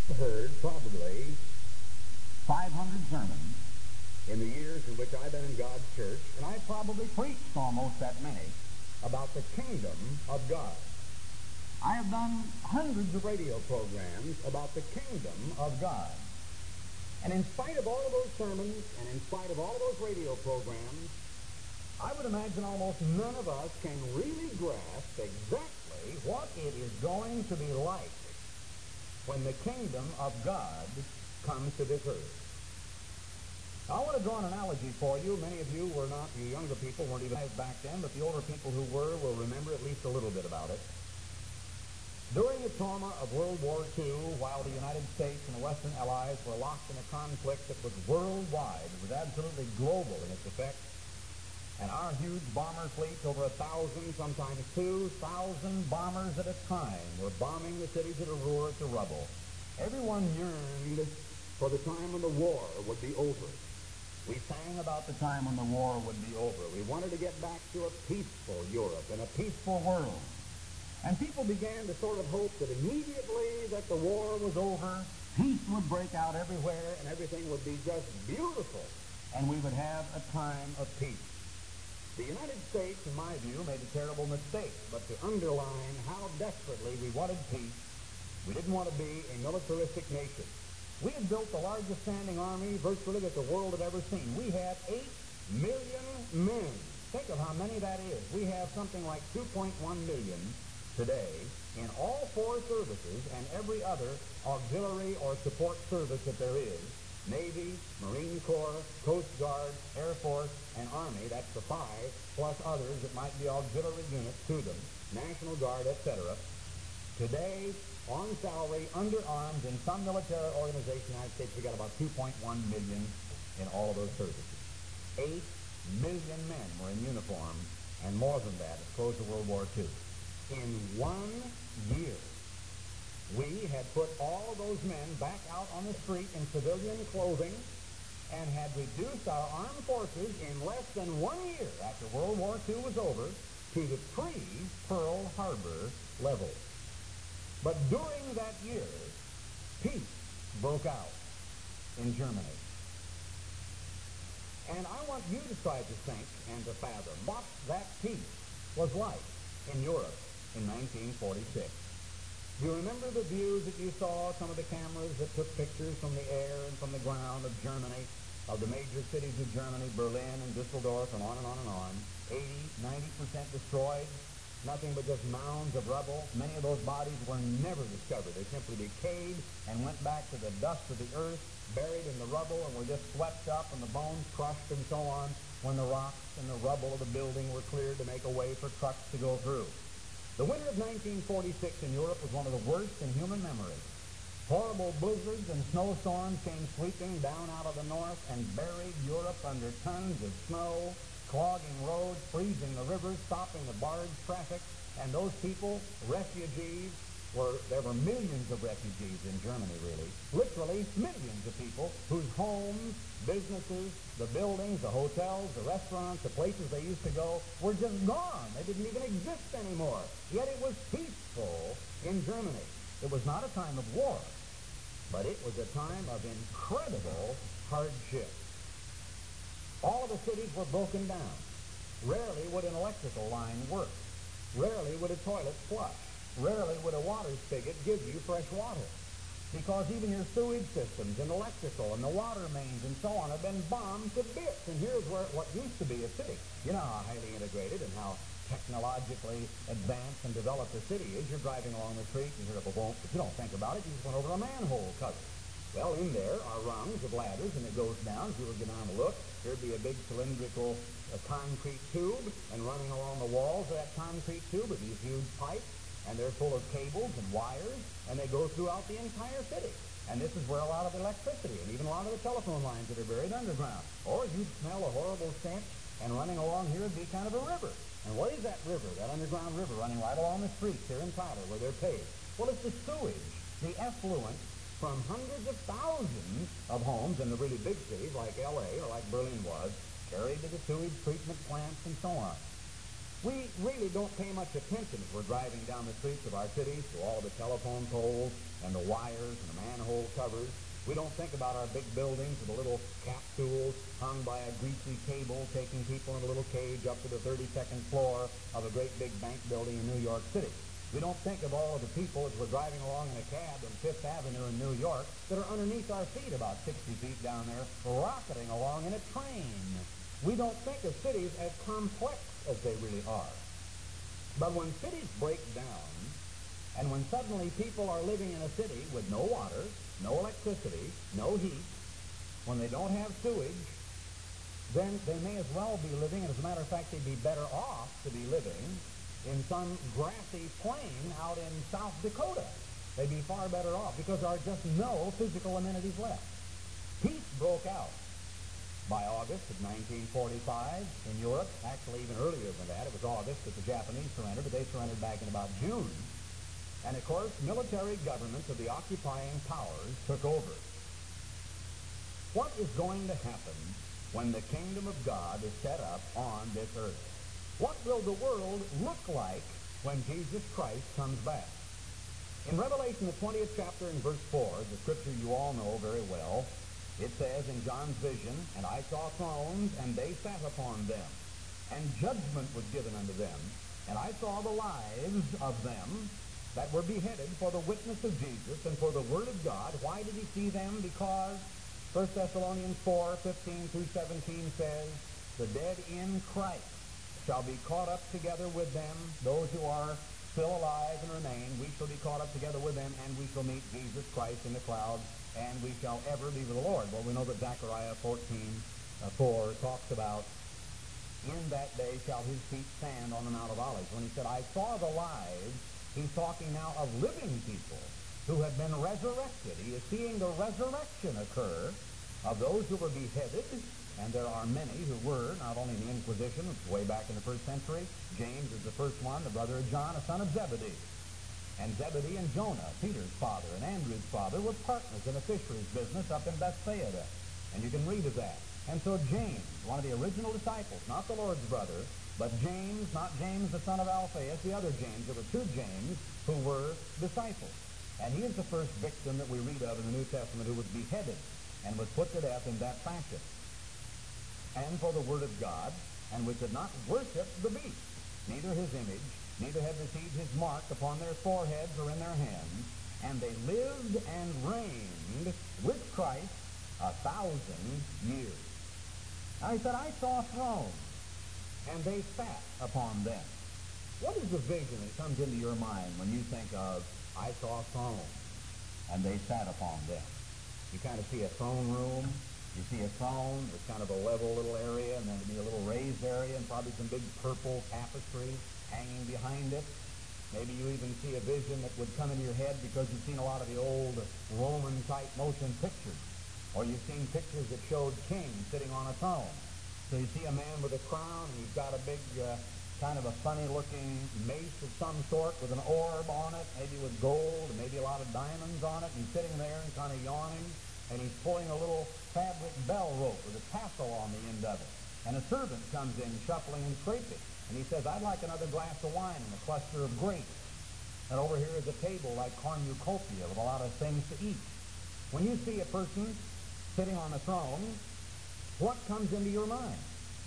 heard probably 500 sermons in the years in which I've been in God's church, and I've probably preached almost that many about the kingdom of God. I have done hundreds of radio programs about the kingdom of God. And in spite of all of those sermons, and in spite of all of those radio programs, I would imagine almost none of us can really grasp exactly what it is going to be like when the kingdom of God comes to this earth. Now, I want to draw an analogy for you. Many of you were not, you younger people weren't even alive back then, but the older people who were will remember at least a little bit about it. During the trauma of World War II, while the United States and the Western Allies were locked in a conflict that was worldwide, it was absolutely global in its effect, and our huge bomber fleets, over 1,000, sometimes 2,000 bombers at a time, were bombing the cities of Ruhr to rubble. Everyone yearned for the time when the war would be over. We sang about the time when the war would be over. We wanted to get back to a peaceful Europe and a peaceful world. And people began to sort of hope that immediately that the war was over, peace would break out everywhere and everything would be just beautiful, and we would have a time of peace. The United States, in my view, made a terrible mistake, but to underline how desperately we wanted peace, we didn't want to be a militaristic nation. We had built the largest standing army virtually that the world had ever seen. We had 8 million men. Think of how many that is. We have something like 2.1 million today in all 4 services and every other auxiliary or support service that there is. Navy, Marine Corps, Coast Guard, Air Force, and Army, that's the 5, plus others that might be auxiliary units to them, National Guard, etc. Today, on salary, under arms, in some military organization in the United States, we got about 2.1 million in all of those services. 8 million men were in uniform, and more than that at the close of World War II. In 1 year, we had put all of those men back out on the street in civilian clothing and had reduced our armed forces in less than 1 year after World War II was over to the pre-Pearl Harbor level. But during that year, peace broke out in Germany. And I want you to try to think and to fathom what that peace was like in Europe in 1946. Do you remember the views that you saw, some of the cameras that took pictures from the air and from the ground of Germany, of the major cities of Germany, Berlin and Dusseldorf, and on and on and on? 80, 90% destroyed. Nothing but just mounds of rubble. Many of those bodies were never discovered. They simply decayed and went back to the dust of the earth, buried in the rubble, and were just swept up and the bones crushed and so on when the rocks and the rubble of the building were cleared to make a way for trucks to go through. The winter of 1946 in Europe was one of the worst in human memory. Horrible blizzards and snowstorms came sweeping down out of the north and buried Europe under tons of snow, clogging roads, freezing the rivers, stopping the barge traffic, and those people, refugees, there were millions of refugees in Germany, really. Literally millions of people whose homes, businesses, the buildings, the hotels, the restaurants, the places they used to go were just gone. They didn't even exist anymore. Yet it was peaceful in Germany. It was not a time of war, but it was a time of incredible hardship. All of the cities were broken down. Rarely would an electrical line work. Rarely would a toilet flush. Rarely would a water spigot give you fresh water. Because even your sewage systems and electrical and the water mains and so on have been bombed to bits. And here's where what used to be a city. You know how highly integrated and how technologically advanced and developed the city is. You're driving along the street and you hear a boom, but you don't think about it. You just went over a manhole cover. Well, in there are rungs of ladders, and it goes down. If you were to go down and look, there'd be a big cylindrical concrete tube, and running along the walls of that concrete tube are these huge pipes, and they're full of cables and wires, and they go throughout the entire city. And this is where a lot of electricity and even a lot of the telephone lines that are buried underground. Or you'd smell a horrible stench, and running along here would be kind of a river. And what is that river, that underground river running right along the streets here in Tyler where they're paved? Well, it's the sewage, the effluent from hundreds of thousands of homes in the really big cities like L.A. or like Berlin was, carried to the sewage treatment plants and so on. We really don't pay much attention as we're driving down the streets of our cities to all the telephone poles and the wires and the manhole covers. We don't think about our big buildings with the little capsules hung by a greasy cable taking people in a little cage up to the 32nd floor of a great big bank building in New York City. We don't think of all of the people as we're driving along in a cab on Fifth Avenue in New York that are underneath our feet about 60 feet down there, rocketing along in a train. We don't think of cities as complex as they really are. But when cities break down, and when suddenly people are living in a city with no water, no electricity, no heat, when they don't have sewage, then they may as well be living, and as a matter of fact, they'd be better off to be living in some grassy plain out in South Dakota. They'd be far better off because there are just no physical amenities left. Peace broke out by August of 1945 in Europe. Actually, even earlier than that. It was August that the Japanese surrendered, but they surrendered back in about June. And, of course, military governments of the occupying powers took over. What is going to happen when the kingdom of God is set up on this earth? What will the world look like when Jesus Christ comes back? In Revelation, the 20th chapter and verse 4, the scripture you all know very well, it says in John's vision, "And I saw thrones, and they sat upon them, and judgment was given unto them. And I saw the lives of them that were beheaded for the witness of Jesus and for the word of God." Why did he see them? Because 1 Thessalonians 4:15 through 17 says, "The dead in Christ shall be caught up together with them." Those who are still alive and remain, we shall be caught up together with them, and we shall meet Jesus Christ in the clouds, and we shall ever be with the Lord. Well, we know that Zechariah 14:4 talks about, "In that day shall his feet stand on the Mount of Olives." When he said, "I saw the lives," he's talking now of living people who have been resurrected. He is seeing the resurrection occur of those who were beheaded, and there are many who were, not only in the Inquisition, which was way back in the 1st century. James is the first one, the brother of John, a son of Zebedee. And Zebedee and Jonah, Peter's father and Andrew's father, were partners in a fisheries business up in Bethsaida. And you can read of that. And so James, one of the original disciples, not the Lord's brother, but James, not James the son of Alphaeus, the other James. There were two James who were disciples. And he is the first victim that we read of in the New Testament who was beheaded and was put to death in that fashion. And for the word of God, and which did not worship the beast, neither his image, neither had received his mark upon their foreheads or in their hands, and they lived and reigned with Christ 1,000 years. Now he said, "I saw thrones, and they sat upon them." What is the vision that comes into your mind when you think of, "I saw thrones, and they sat upon them"? You kind of see a throne room. You see a throne with kind of a level little area, and then there'd be a little raised area, and probably some big purple tapestry hanging behind it. Maybe you even see a vision that would come into your head because you've seen a lot of the old Roman-type motion pictures. Or you've seen pictures that showed kings sitting on a throne. So you see a man with a crown, and he's got a big, kind of a funny-looking mace of some sort with an orb on it, maybe with gold, and maybe a lot of diamonds on it, and he's sitting there and kind of yawning, and he's pulling a little fabric bell rope with a tassel on the end of it. And a servant comes in shuffling and scraping, and he says, "I'd like another glass of wine and a cluster of grapes. And over here is a table like cornucopia with a lot of things to eat." When you see a person sitting on a throne, what comes into your mind?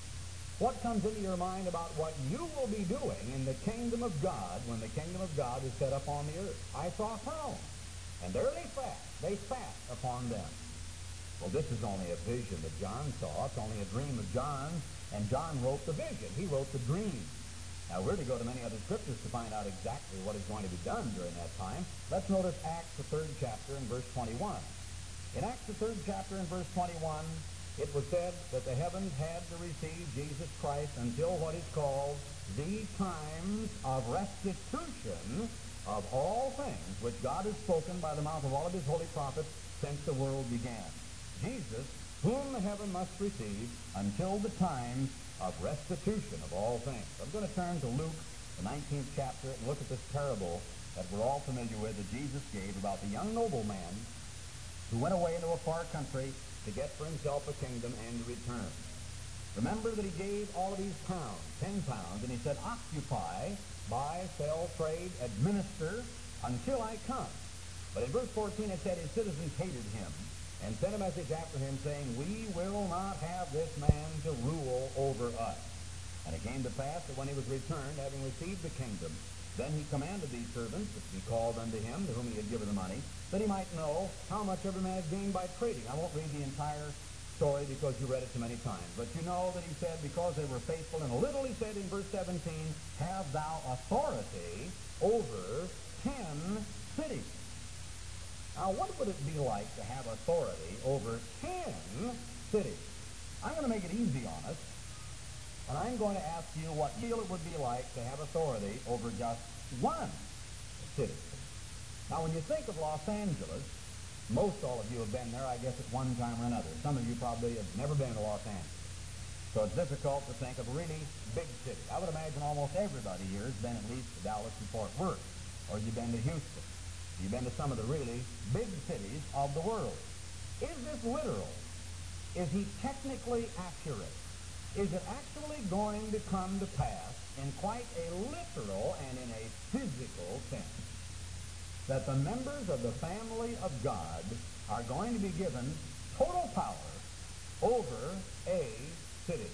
What comes into your mind about what you will be doing in the kingdom of God when the kingdom of God is set up on the earth? "I saw a throne, and there they sat. They sat upon them." Well, this is only a vision that John saw. It's only a dream of John, and John wrote the vision. He wrote the dream. Now, we're to go to many other scriptures to find out exactly what is going to be done during that time. Let's notice Acts, the 3rd chapter, and verse 21. In Acts, the 3rd chapter, and verse 21, it was said that the heavens had to receive Jesus Christ until what is called the times of restitution of all things, which God has spoken by the mouth of all of his holy prophets since the world began. Jesus, whom the heaven must receive until the times of restitution of all things. I'm going to turn to Luke, the 19th chapter, and look at this parable that we're all familiar with that Jesus gave about the young nobleman who went away into a far country to get for himself a kingdom and to return. Remember that he gave all of these pounds, 10 pounds, and he said, "Occupy, buy, sell, trade, administer, until I come." But in verse 14 it said his citizens hated him and sent a message after him saying, "We will not have this man to rule over us." And it came to pass that when he was returned, having received the kingdom, then he commanded these servants to be called unto him, to whom he had given the money, that he might know how much every man had gained by trading. I won't read the entire story because you read it so many times. But you know that he said, because they were faithful in a little, he said in verse 17, "Have thou authority over 10 cities." Now, what would it be like to have authority over 10 cities? I'm going to make it easy on us, and I'm going to ask you what you feel it would be like to have authority over just one city. Now, when you think of Los Angeles, most all of you have been there, I guess, at one time or another. Some of you probably have never been to Los Angeles. So it's difficult to think of a really big city. I would imagine almost everybody here has been at least to Dallas and Fort Worth, or you've been to Houston. You've been to some of the really big cities of the world. Is this literal? Is he technically accurate? Is it actually going to come to pass in quite a literal and in a physical sense that the members of the family of God are going to be given total power over a city?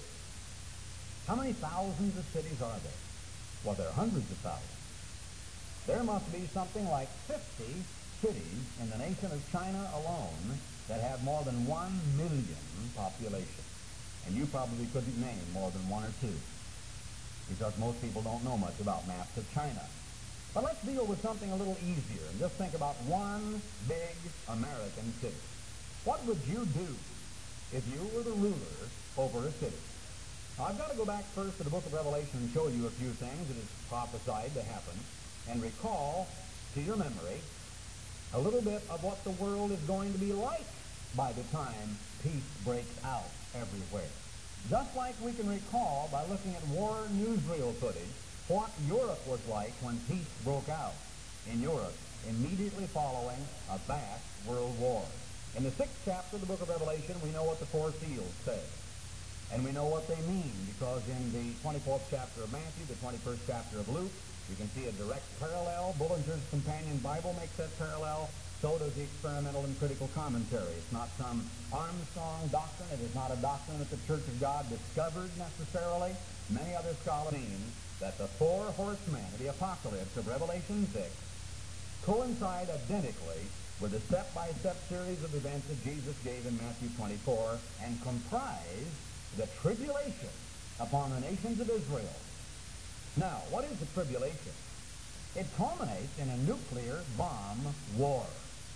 How many thousands of cities are there? Well, there are hundreds of thousands. There must be something like 50 cities in the nation of China alone that have more than 1 million population. And you probably couldn't name more than one or two, because most people don't know much about maps of China. But let's deal with something a little easier and just think about one big American city. What would you do if you were the ruler over a city? Now, I've got to go back first to the book of Revelation and show you a few things that is prophesied to happen, and recall to your memory a little bit of what the world is going to be like by the time peace breaks out everywhere. Just like we can recall by looking at war newsreel footage what Europe was like when peace broke out in Europe immediately following a vast world war. In the 6th chapter of the book of Revelation, we know what the 4 seals say. And we know what they mean, because in the 24th chapter of Matthew, the 21st chapter of Luke, you can see a direct parallel. Bullinger's Companion Bible makes that parallel. So does the experimental and critical commentary. It's not some Armstrong doctrine. It is not a doctrine that the Church of God discovered necessarily. Many other scholars mean that the 4 horsemen of the Apocalypse of Revelation 6 coincide identically with the step-by-step series of events that Jesus gave in Matthew 24 and comprise the tribulation upon the nations of Israel. Now, what is the tribulation? It culminates in a nuclear bomb war.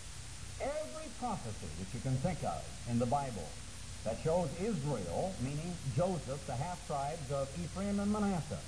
Every prophecy that you can think of in the Bible that shows Israel, meaning Joseph, the half-tribes of Ephraim and Manasseh,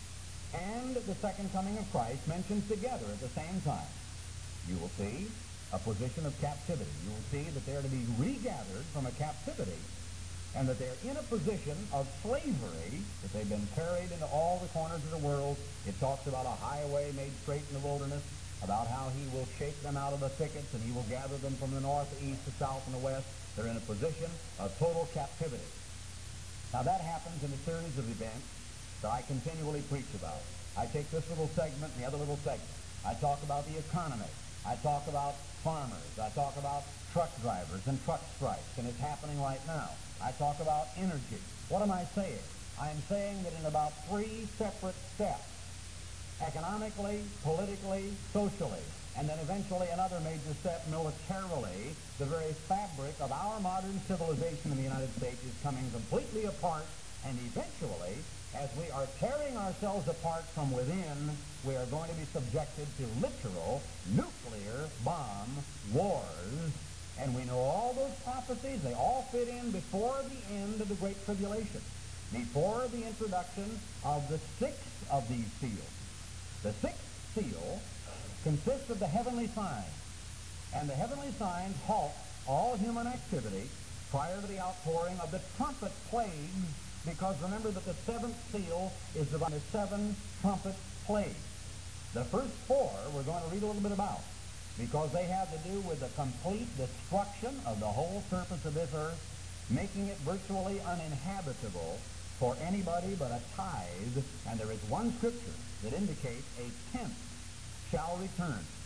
and the second coming of Christ mentioned together at the same time, you will see a position of captivity. You will see that they are to be regathered from a captivity, and that they're in a position of slavery, that they've been carried into all the corners of the world. It talks about a highway made straight in the wilderness, about how he will shake them out of the thickets, and he will gather them from the north, the east, the south, and the west. They're in a position of total captivity. Now that happens in a series of events that I continually preach about. I take this little segment and the other little segment. I talk about the economy. I talk about farmers. I talk about truck drivers and truck strikes, and it's happening right now. I talk about energy. What am I saying? I am saying that in about 3 separate steps, economically, politically, socially, and then eventually another major step militarily, the very fabric of our modern civilization in the United States is coming completely apart, and eventually, as we are tearing ourselves apart from within, we are going to be subjected to literal nuclear bomb wars. And we know all those prophecies, they all fit in before the end of the Great Tribulation, before the introduction of the 6th of these seals. The 6th seal consists of the heavenly signs, and the heavenly signs halt all human activity prior to the outpouring of the trumpet plagues, because remember that the 7th seal is divided into 7 trumpet plagues. The first 4 we're going to read a little bit about, because they have to do with the complete destruction of the whole surface of this earth, making it virtually uninhabitable for anybody but a tithe. And there is one scripture that indicates a tenth shall return.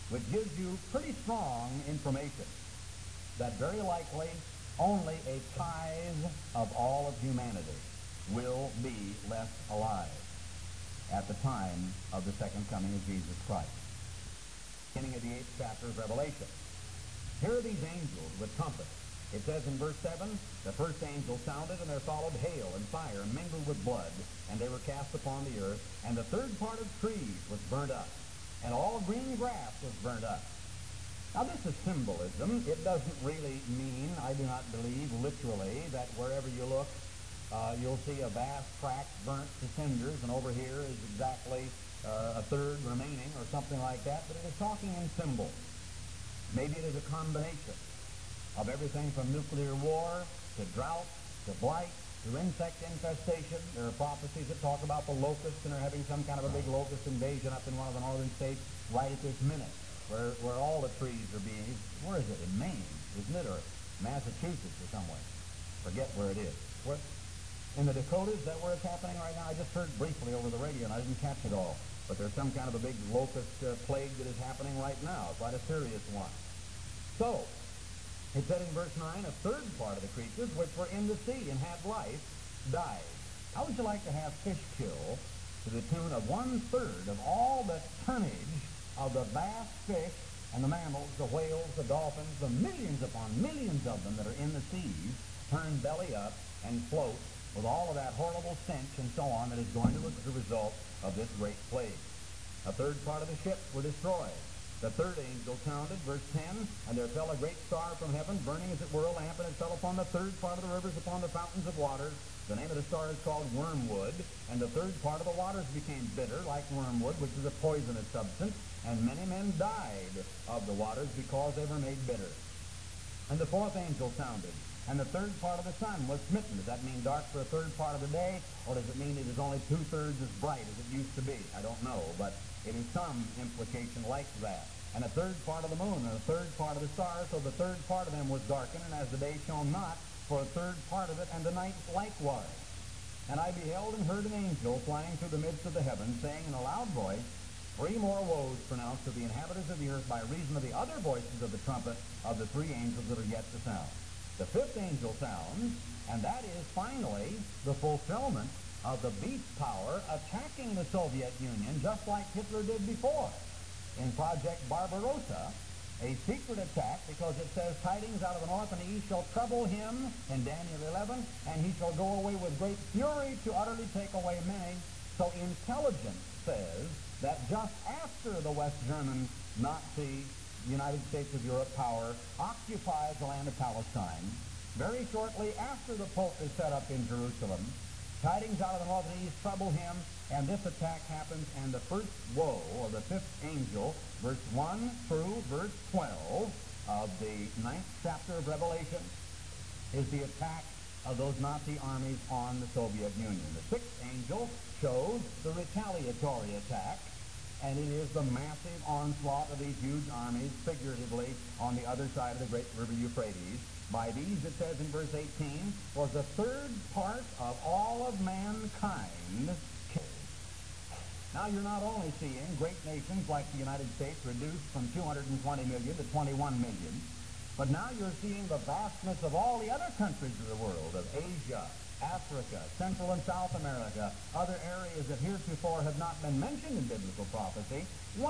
which gives you pretty strong information that very likely only a tithe of all of humanity will be left alive at the time of the second coming of Jesus Christ. Beginning of the 8th chapter of Revelation. Here are these angels with trumpets. It says in verse 7, the first angel sounded, and there followed hail and fire mingled with blood, and they were cast upon the earth, and the third part of trees was burnt up, and all green grass was burnt up. Now this is symbolism. It doesn't really mean, I do not believe literally, that wherever you look, you'll see a vast tract burnt to cinders, and over here is exactly a third remaining or something like that, but it is talking in symbols. Maybe it is a combination of everything from nuclear war to drought to blight to insect infestation. There are prophecies that talk about the locusts, and they're having some kind of a big locust invasion up in one of the northern states right at this minute, where all the trees are being, where is it? In Maine, isn't it? Or Massachusetts or somewhere. Forget where it is. In the Dakotas, is that where it's happening right now? I just heard briefly over the radio, and I didn't catch it all. But there's some kind of a big locust plague that is happening right now, quite a serious one. So, it said in verse 9, a third part of the creatures which were in the sea and had life died. How would you like to have fish kill to the tune of 1/3 of all the tonnage of the vast fish and the mammals, the whales, the dolphins, the millions upon millions of them that are in the seas, turn belly up and float with all of that horrible stench and so on that is going to be the result of this great plague. A third part of the ships were destroyed. The third angel sounded, verse 10, and there fell a great star from heaven, burning as it were a lamp, and it fell upon the third part of the rivers, upon the fountains of waters. The name of the star is called wormwood, and the third part of the waters became bitter, like wormwood, which is a poisonous substance, and many men died of the waters because they were made bitter. And the fourth angel sounded, and the third part of the sun was smitten. Does that mean dark for a third part of the day, or does it mean it is only 2/3 as bright as it used to be? I don't know, but it is some implication like that. And a third part of the moon, and a third part of the stars, so the third part of them was darkened, and as the day shone not, for a third part of it, and the night likewise. And I beheld and heard an angel flying through the midst of the heavens, saying in a loud voice, 3 more woes pronounced to the inhabitants of the earth by reason of the other voices of the trumpet of the 3 angels that are yet to sound. The 5th angel sounds, and that is finally the fulfillment of the beast power attacking the Soviet Union, just like Hitler did before in Project Barbarossa, a secret attack, because it says tidings out of the north and the east shall trouble him in Daniel 11, and he shall go away with great fury to utterly take away many. So intelligence says that just after the West German Nazi United States of Europe power occupies the land of Palestine, very shortly after the Pope is set up in Jerusalem, tidings out of the north and east trouble him, and this attack happens, and the first woe, or the 5th angel, verse 1 through verse 12 of the 9th chapter of Revelation, is the attack of those Nazi armies on the Soviet Union. The 6th angel shows the retaliatory attack, and it is the massive onslaught of these huge armies, figuratively, on the other side of the great river Euphrates. By these, it says in verse 18, was a third part of all of mankind killed. Now you're not only seeing great nations like the United States reduced from 220 million to 21 million, but now you're seeing the vastness of all the other countries of the world, of Asia, Africa, Central and South America, other areas that heretofore have not been mentioned in biblical prophecy.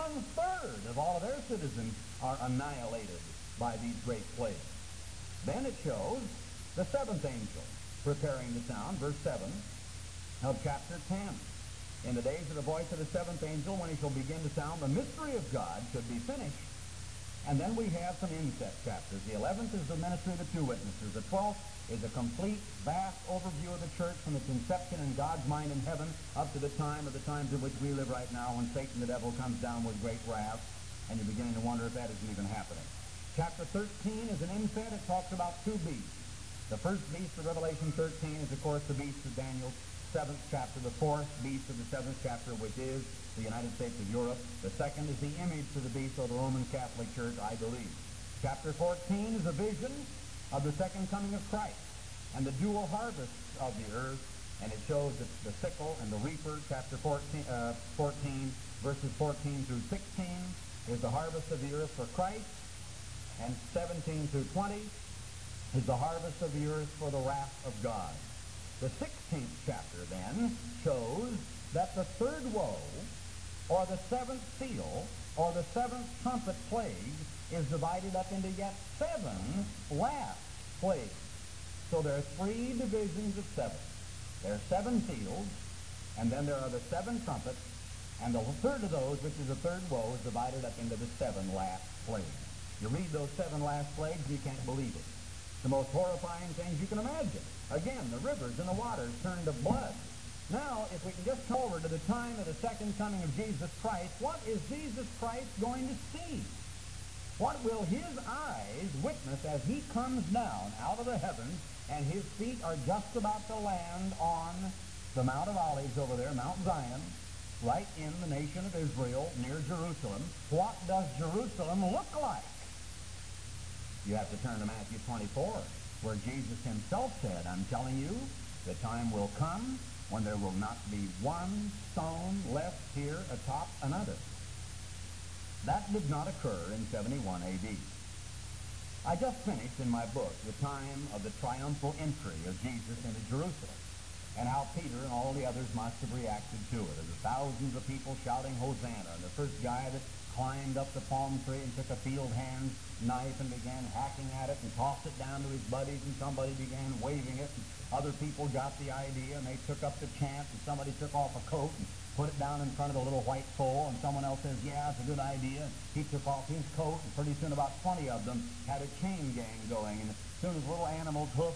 1/3 of all of their citizens are annihilated by these great plagues. Then it shows the 7th angel preparing to sound, verse 7 of chapter 10. In the days of the voice of the 7th angel, when he shall begin to sound, the mystery of God should be finished. And then we have some inset chapters. The 11th is the ministry of the 2 witnesses. The 12th is a complete, vast overview of the church from its inception in God's mind in heaven up to the times in which we live right now, when Satan the devil comes down with great wrath, and you're beginning to wonder if that isn't even happening. Chapter 13 is an inset. It talks about 2 beasts. The first beast of Revelation 13 is, of course, the beast of Daniel's 7th chapter, the 4th beast of the 7th chapter, which is the United States of Europe. The second is the image to the beast of the Roman Catholic Church, I believe. Chapter 14 is a vision of the second coming of Christ and the dual harvest of the earth, and it shows the sickle and the reaper, chapter 14, verses 14 through 16. is the harvest of the earth for Christ, and 17 through 20 is the harvest of the earth for the wrath of God. The 16th chapter then shows that the third woe, or the seventh seal, or the seventh trumpet plague, is divided up into yet 7 last plagues. So there are 3 divisions of 7. There are 7 seals, and then there are the 7 trumpets, and the third of those, which is the third woe, is divided up into the 7 last plagues. You read those 7 last plagues, and you can't believe it. The most horrifying things you can imagine. Again, the rivers and the waters turn to blood. Now, if we can just come over to the time of the second coming of Jesus Christ, what is Jesus Christ going to see? What will his eyes witness as he comes down out of the heavens and his feet are just about to land on the Mount of Olives over there, Mount Zion, right in the nation of Israel, near Jerusalem? What does Jerusalem look like? You have to turn to Matthew 24, where Jesus himself said, I'm telling you, the time will come when there will not be one stone left here atop another. That did not occur in 71 A.D. I just finished in my book the time of the triumphal entry of Jesus into Jerusalem, and how Peter and all the others must have reacted to it. There were thousands of people shouting Hosanna, and the first guy that climbed up the palm tree and took a field hand's knife and began hacking at it and tossed it down to his buddies, and somebody began waving it, and other people got the idea, and they took up the chant, and somebody took off a coat and put it down in front of the little white foal, and someone else says, yeah, it's a good idea, and he took off his coat, and pretty soon about 20 of them had a chain gang going, and as soon as little animals' hoofs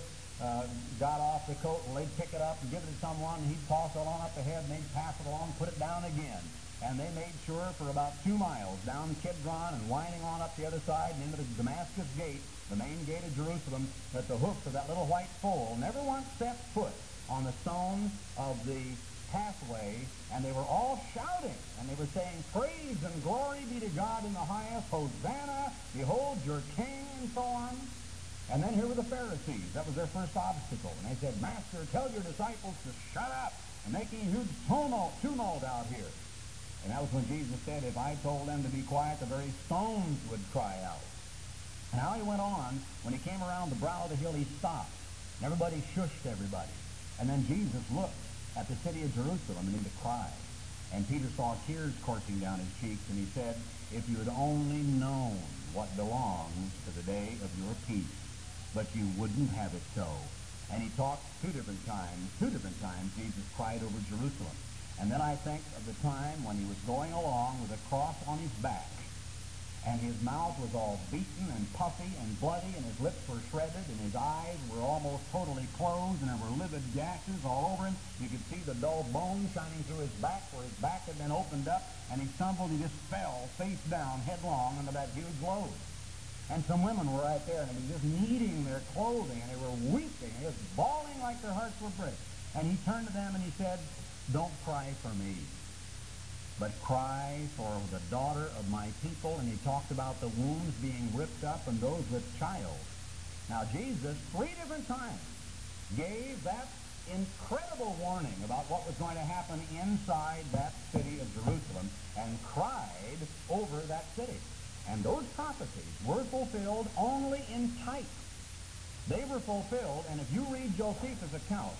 got off the coat, and they'd pick it up and give it to someone, and he'd toss it on up ahead, and they'd pass it along, put it down again. And they made sure for about 2 miles down Kidron and winding on up the other side and into the Damascus Gate, the main gate of Jerusalem, that the hoofs of that little white foal never once set foot on the stone of the pathway, and they were all shouting, and they were saying, praise and glory be to God in the highest, Hosanna, behold your king, and so on. And then here were the Pharisees. That was their first obstacle. And they said, Master, tell your disciples to shut up, and making a huge tumult out here. And that was when Jesus said, if I told them to be quiet, the very stones would cry out. And how he went on, when he came around the brow of the hill, he stopped. And everybody shushed everybody. And then Jesus looked at the city of Jerusalem, and he cried. And Peter saw tears coursing down his cheeks, and he said, if you had only known what belongs to the day of your peace, but you wouldn't have it so. And he talked two different times Jesus cried over Jerusalem. And then I think of the time when he was going along with a cross on his back, and his mouth was all beaten and puffy and bloody, and his lips were shredded, and his eyes were almost totally closed, and there were livid gashes all over him. You could see the dull bone shining through his back, where his back had been opened up, and he stumbled, he just fell face down, headlong, into that huge load. And some women were right there, and they were just kneading their clothing, and they were weeping, and just bawling like their hearts were breaking. And he turned to them and he said, don't cry for me, but cry for the daughter of my people. And he talked about the wombs being ripped up and those with child. Now Jesus, 3 different times, gave that incredible warning about what was going to happen inside that city of Jerusalem, and cried over that city. And those prophecies were fulfilled only in type. They were fulfilled, and if you read Josephus' account,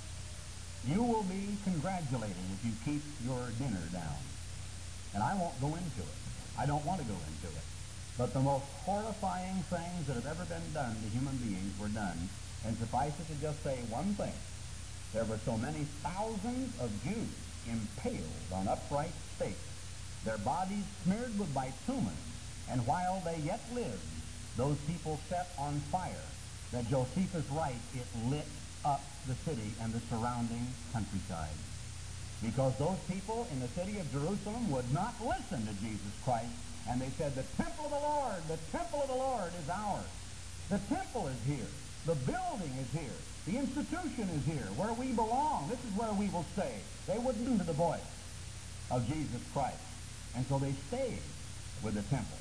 you will be congratulating if you keep your dinner down. And I won't go into it. I don't want to go into it. But the most horrifying things that have ever been done to human beings were done. And suffice it to just say one thing. There were so many thousands of Jews impaled on upright stakes, their bodies smeared with bitumen, and while they yet lived, those people set on fire, that Josephus writes, it lit up the city and the surrounding countryside. Because those people in the city of Jerusalem would not listen to Jesus Christ, and they said, the temple of the Lord is ours. The temple is here. The building is here. The institution is here, where we belong. This is where we will stay. They wouldn't listen to the voice of Jesus Christ. And so they stayed with the temple.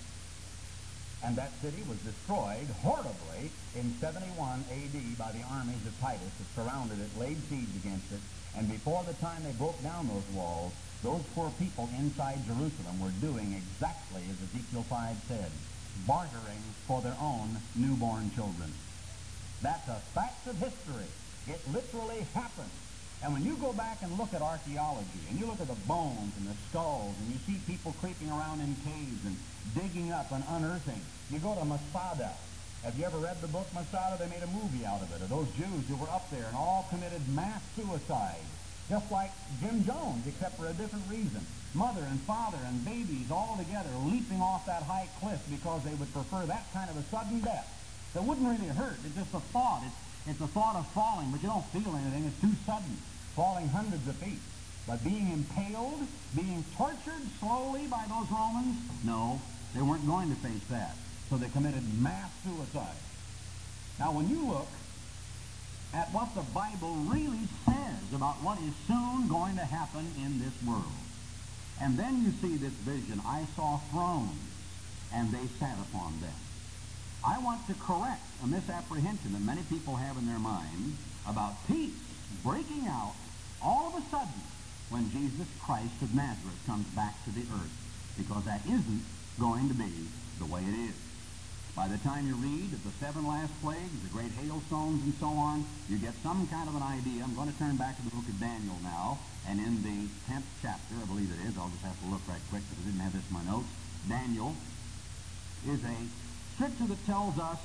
And that city was destroyed horribly in 71 A.D. by the armies of Titus that surrounded it, laid siege against it. And before the time they broke down those walls, those poor people inside Jerusalem were doing exactly as Ezekiel 5 said, bartering for their own newborn children. That's a fact of history. It literally happened. And when you go back and look at archaeology, and you look at the bones and the skulls, and you see people creeping around in caves and digging up and unearthing, you go to Masada. Have you ever read the book Masada? They made a movie out of it, of those Jews who were up there and all committed mass suicide, just like Jim Jones, except for a different reason. Mother and father and babies all together leaping off that high cliff because they would prefer that kind of a sudden death. That wouldn't really hurt. It's just a thought. It's a thought of falling, but you don't feel anything. It's too sudden. Falling hundreds of feet. But being impaled, being tortured slowly by those Romans, no, they weren't going to face that. So they committed mass suicide. Now, when you look at what the Bible really says about what is soon going to happen in this world, and then you see this vision, I saw thrones, and they sat upon them. I want to correct a misapprehension that many people have in their mind about peace breaking out all of a sudden when Jesus Christ of Nazareth comes back to the earth, because that isn't going to be the way it is. By the time you read of the 7 last plagues, the great hailstones and so on, you get some kind of an idea. I'm going to turn back to the book of Daniel now, and in the 10th chapter, I believe it is, I'll just have to look right quick because I didn't have this in my notes. Daniel is a scripture that tells us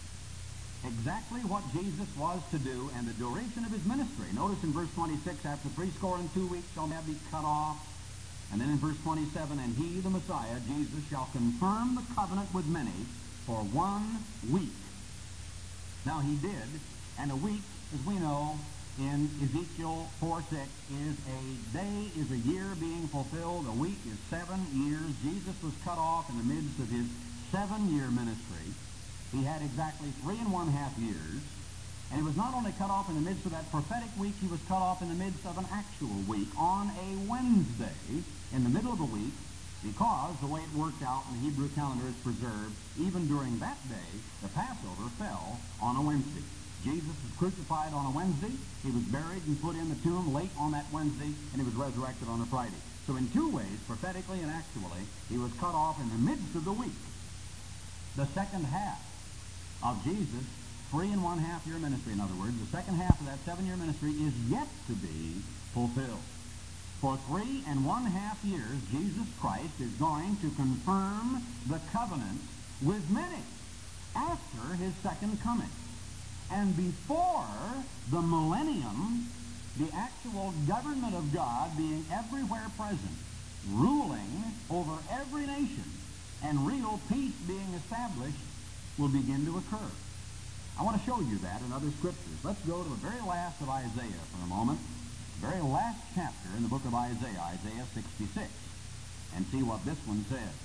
exactly what Jesus was to do and the duration of his ministry. Notice in verse 26, after 62 weeks shall man be cut off. And then in verse 27, and he, the Messiah, Jesus, shall confirm the covenant with many for 1 week. Now he did, and a week, as we know, in Ezekiel 4:6, is a day, is a year being fulfilled. A week is 7 years. Jesus was cut off in the midst of his 7-year ministry. He had exactly 3½ years. And he was not only cut off in the midst of that prophetic week, he was cut off in the midst of an actual week on a Wednesday in the middle of the week, because the way it worked out in the Hebrew calendar is preserved, even during that day, the Passover fell on a Wednesday. Jesus was crucified on a Wednesday. He was buried and put in the tomb late on that Wednesday, and he was resurrected on a Friday. So in 2 ways, prophetically and actually, he was cut off in the midst of the week. The second half of Jesus' 3½ year ministry, in other words, the second half of that 7-year ministry is yet to be fulfilled. For 3½ years, Jesus Christ is going to confirm the covenant with many after his second coming. And before the millennium, the actual government of God being everywhere present, ruling over every nation, and real peace being established, will begin to occur. I want to show you that in other scriptures. Let's go to the very last of Isaiah for a moment, the very last chapter in the book of Isaiah, Isaiah 66, and see what this one says.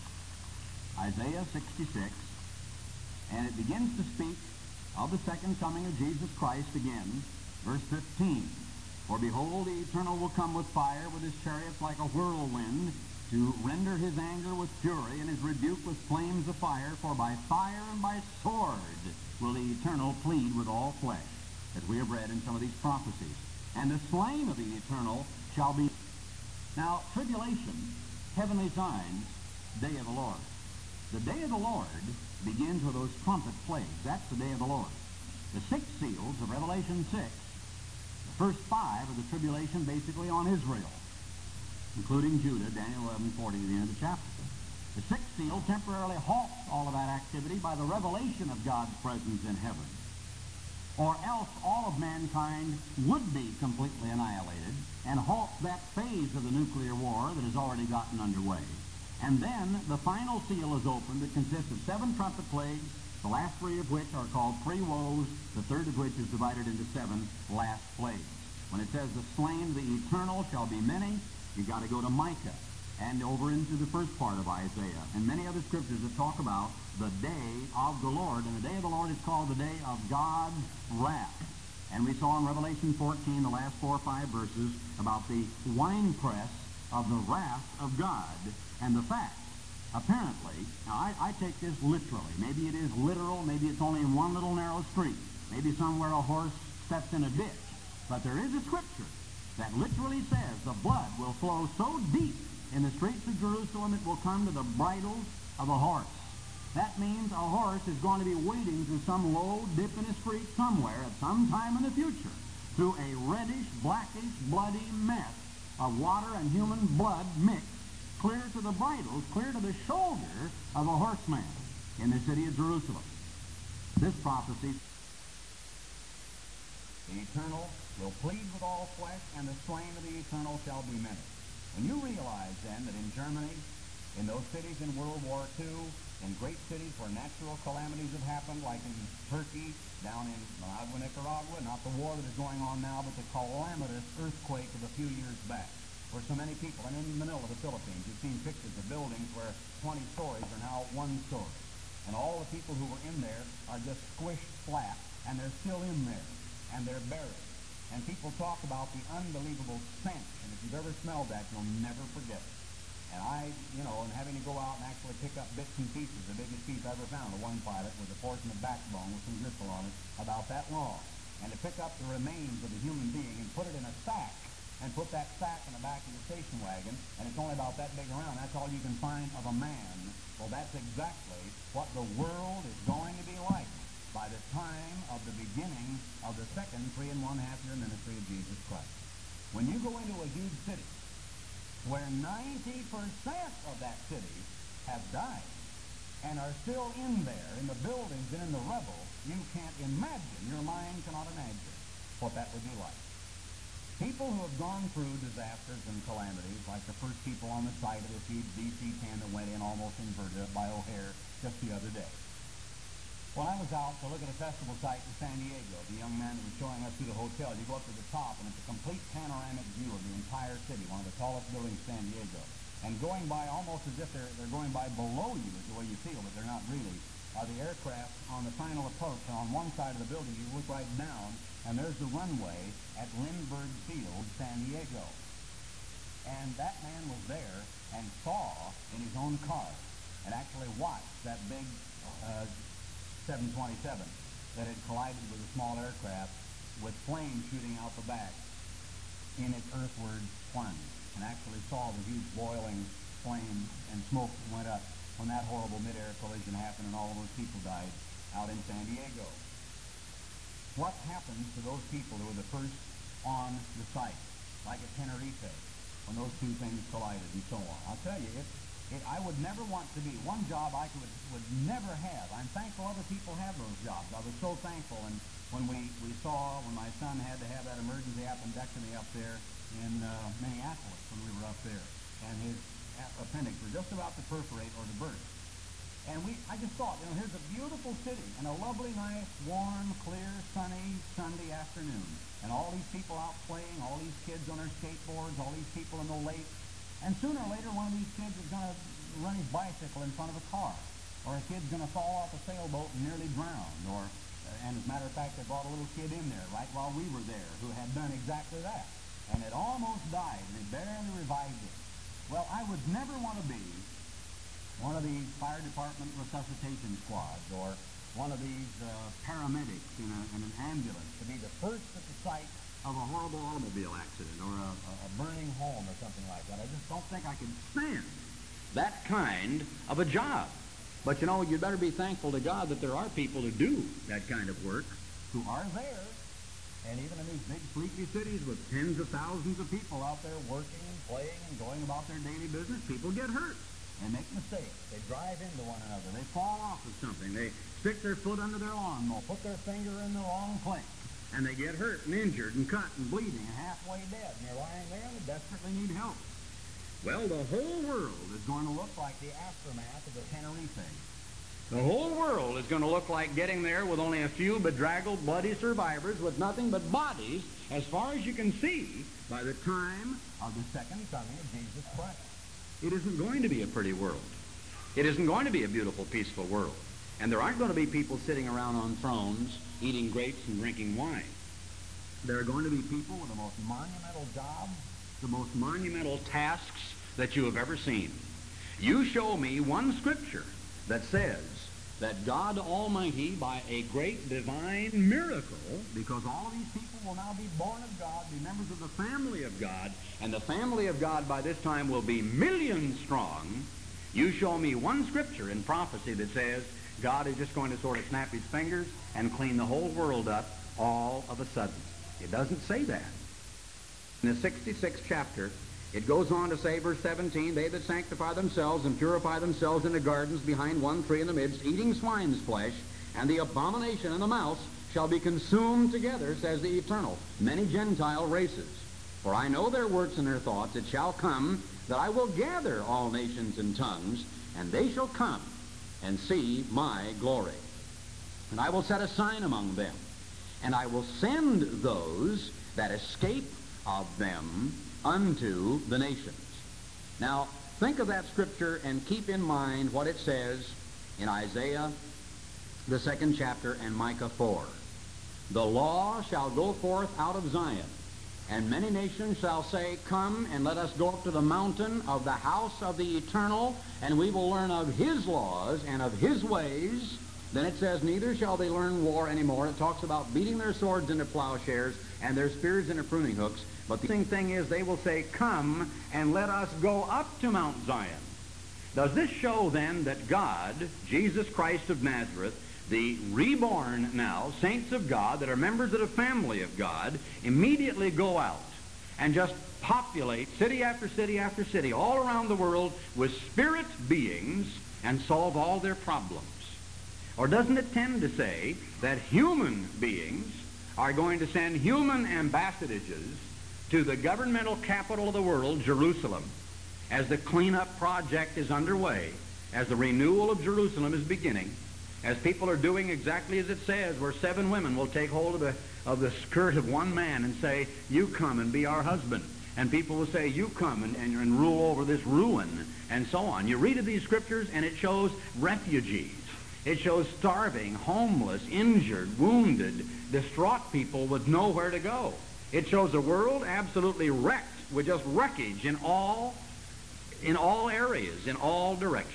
Isaiah 66, and it begins to speak of the second coming of Jesus Christ again, verse 15. For behold, the Eternal will come with fire, with his chariots like a whirlwind, to render his anger with fury, and his rebuke with flames of fire. For by fire and by sword will the Eternal plead with all flesh, as we have read in some of these prophecies. And the slain of the Eternal shall be... Now, tribulation, heavenly signs, day of the Lord. The day of the Lord begins with those trumpet plagues. That's the day of the Lord. The 6 seals of Revelation 6, the first 5 of the tribulation basically on Israel, including Judah, Daniel 11:40, the end of the chapter. The 6th seal temporarily halts all of that activity by the revelation of God's presence in heaven. Or else all of mankind would be completely annihilated and halt that phase of the nuclear war that has already gotten underway. And then the final seal is opened. It consists of 7 trumpet plagues, the last 3 of which are called 3 woes, the third of which is divided into 7 last plagues. When it says the slain, the Eternal shall be many, you've got to go to Micah and over into the first part of Isaiah and many other scriptures that talk about the day of the Lord. And the day of the Lord is called the day of God's wrath. And we saw in Revelation 14, the last 4 or 5 verses, about the winepress of the wrath of God and the fact. Apparently, now I take this literally. Maybe it is literal, maybe it's only in one little narrow street. Maybe somewhere a horse steps in a ditch. But there is a scripture that literally says the blood will flow so deep in the streets of Jerusalem it will come to the bridles of a horse. That means a horse is going to be wading through some low dip in a street somewhere at some time in the future through a reddish, blackish, bloody mess of water and human blood mixed clear to the bridles, clear to the shoulder of a horseman in the city of Jerusalem. This prophecy, the eternal will plead with all flesh, and the slain of the eternal shall be many. When you realize then that in Germany, in those cities in World War II, in great cities where natural calamities have happened, like in Turkey, down in Managua, Nicaragua, not the war that is going on now, but the calamitous earthquake of a few years back, where so many people, and in Manila, the Philippines, you've seen pictures of buildings where 20 stories are now 1 story. And all the people who were in there are just squished flat, and they're still in there, and they're buried. And people talk about the unbelievable stench, and if you've ever smelled that, you'll never forget it. And and having to go out and actually pick up bits and pieces, the biggest piece I ever found, a one pilot, was a portion of backbone with some gristle on it, about that long. And to pick up the remains of a human being and put it in a sack, and put that sack in the back of the station wagon, and it's only about that big around, that's all you can find of a man. Well, that's exactly what the world is going to be like by the time of the beginning of the second 3.5-year ministry of Jesus Christ. When you go into a huge city where 90% of that city have died and are still in there, in the buildings and in the rubble, you can't imagine, your mind cannot imagine what that would be like. People who have gone through disasters and calamities, like the first people on the site of the huge DC-10 that went in almost inverted by O'Hare just the other day. When I was out to look at a festival site in San Diego, the young man that was showing us through the hotel, you go up to the top, and it's a complete panoramic view of the entire city, one of the tallest buildings in San Diego. And going by almost as if they're going by below you is the way you feel, but they're not really. The aircraft on the final approach, and on one side of the building, you look right down, and there's the runway at Lindbergh Field, San Diego. And that man was there and saw in his own car and actually watched that big 727 that had collided with a small aircraft with flames shooting out the back in its earthward plunge, and actually saw the huge boiling flame and smoke that went up when that horrible mid-air collision happened and all of those people died out in San Diego. What happens to those people who were the first on the site, like at Tenerife, when those two things collided and so on? I'll tell you, I would never want to be. One job I would never have. I'm thankful other people have those jobs. I was so thankful. And when we saw, when my son had to have that emergency appendectomy up there in Minneapolis when we were up there, and his appendix was just about to perforate or to burst. And I just thought, here's a beautiful city and a lovely, nice, warm, clear, sunny Sunday afternoon. And all these people out playing, all these kids on their skateboards, all these people in the lake. And sooner or later, one of these kids is going to run his bicycle in front of a car. Or a kid's going to fall off a sailboat and nearly drown. And as a matter of fact, they brought a little kid in there right while we were there who had done exactly that. And it almost died, and it barely revived it. Well, I would never want to be one of these fire department resuscitation squads or one of these paramedics in an ambulance to be the first at the site of a horrible automobile accident or a burning home or something like that. I just don't think I could stand that kind of a job. But you'd better be thankful to God that there are people who do that kind of work, who are there. And even in these big, sleepy cities with tens of thousands of people out there working and playing and going about their daily business, people get hurt. They make mistakes. They drive into one another. They fall off of something. They stick their foot under their lawnmower, put their finger in the wrong place. And they get hurt and injured and cut and bleeding and halfway dead. And they're lying there and they desperately need help. Well, the whole world is going to look like the aftermath of the Tenerife. The whole world is going to look like getting there with only a few bedraggled, bloody survivors with nothing but bodies as far as you can see by the time of the second coming of Jesus Christ. It isn't going to be a pretty world. It isn't going to be a beautiful, peaceful world. And there aren't going to be people sitting around on thrones eating grapes and drinking wine. There are going to be people with the most monumental jobs, the most monumental tasks that you have ever seen. You show me one scripture that says that God Almighty, by a great divine miracle, because all of these people will now be born of God, be members of the family of God, and the family of God by this time will be millions strong. You show me one scripture in prophecy that says God is just going to sort of snap his fingers and clean the whole world up all of a sudden. It doesn't say that. In the 66th chapter, it goes on to say, verse 17, they that sanctify themselves and purify themselves in the gardens behind one tree in the midst, eating swine's flesh, and the abomination and the mouse shall be consumed together, says the Eternal, many Gentile races. For I know their works and their thoughts. It shall come that I will gather all nations and tongues, and they shall come and see my glory. And I will set a sign among them, and I will send those that escape of them unto the nations. Now, think of that scripture and keep in mind what it says in Isaiah, the 2nd chapter, and Micah 4. The law shall go forth out of Zion, and many nations shall say, come and let us go up to the mountain of the house of the Eternal, and we will learn of his laws and of his ways. Then it says, neither shall they learn war anymore. It talks about beating their swords into plowshares and their spears into pruning hooks. But the thing is, they will say, come and let us go up to Mount Zion. Does this show then that God, Jesus Christ of Nazareth, the reborn now saints of God that are members of the family of God, immediately go out and just populate city after city after city all around the world with spirit beings and solve all their problems? Or doesn't it tend to say that human beings are going to send human ambassadors to the governmental capital of the world, Jerusalem, as the cleanup project is underway, as the renewal of Jerusalem is beginning, as people are doing exactly as it says, where 7 women will take hold of the skirt of one man and say, you come and be our husband. And people will say, you come and rule over this ruin, and so on. You read of these scriptures, and it shows refugees. It shows starving, homeless, injured, wounded, distraught people with nowhere to go. It shows a world absolutely wrecked with just wreckage in all areas, in all directions.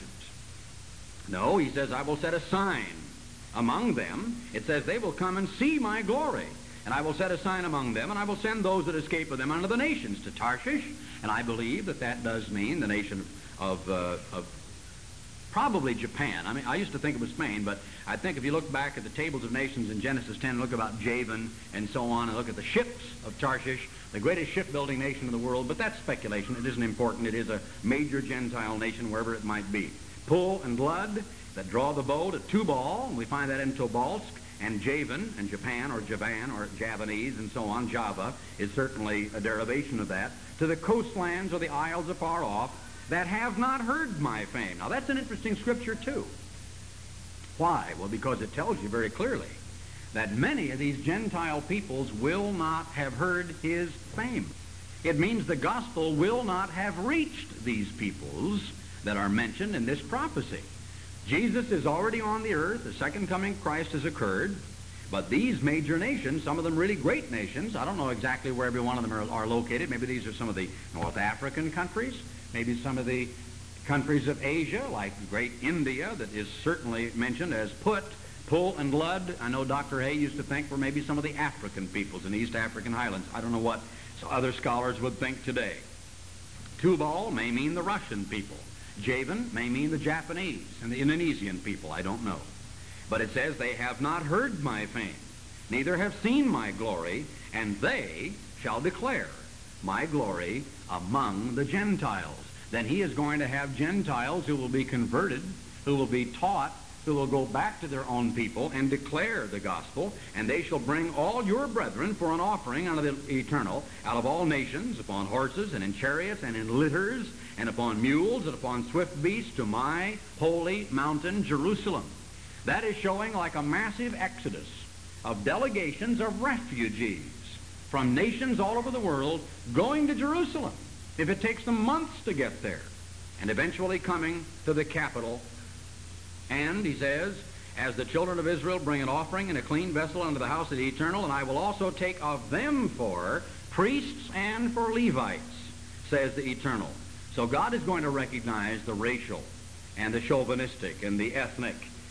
No, he says, I will set a sign among them. It says, they will come and see my glory. And I will set a sign among them, and I will send those that escape of them unto the nations, to Tarshish. And I believe that does mean the nation of probably Japan. I mean, I used to think it was Spain, but I think if you look back at the tables of nations in Genesis 10, look about Javan and so on, and look at the ships of Tarshish, the greatest shipbuilding nation in the world, but that's speculation. It isn't important. It is a major Gentile nation, wherever it might be. Pul and Lud, that draw the bow to Tubal, and we find that in Tobolsk, and Javan, and Japan, or Javan, or Javanese, and so on. Java is certainly a derivation of that. To the coastlands or the isles afar off, that have not heard my fame. Now, that's an interesting scripture, too. Why? Well, because it tells you very clearly that many of these Gentile peoples will not have heard his fame. It means the gospel will not have reached these peoples that are mentioned in this prophecy. Jesus is already on the earth. The second coming of Christ has occurred. But these major nations, some of them really great nations, I don't know exactly where every one of them are located. Maybe these are some of the North African countries. Maybe some of the countries of Asia, like great India, that is certainly mentioned as Pul and Lud. I know Dr. Hay used to think were maybe some of the African peoples in the East African highlands. I don't know what other scholars would think today. Tubal may mean the Russian people. Javan may mean the Japanese and the Indonesian people. I don't know. But it says, they have not heard my fame, neither have seen my glory, and they shall declare my glory among the Gentiles. Then he is going to have Gentiles who will be converted, who will be taught, who will go back to their own people and declare the gospel, and they shall bring all your brethren for an offering unto the Eternal out of all nations, upon horses and in chariots and in litters and upon mules and upon swift beasts, to my holy mountain Jerusalem. That is showing like a massive exodus of delegations of refugees from nations all over the world going to Jerusalem, if it takes them months to get there, and eventually coming to the capital. And he says, as the children of Israel bring an offering in a clean vessel unto the house of the Eternal, and I will also take of them for priests and for Levites, says the Eternal. So God is going to recognize the racial and the chauvinistic and the ethnic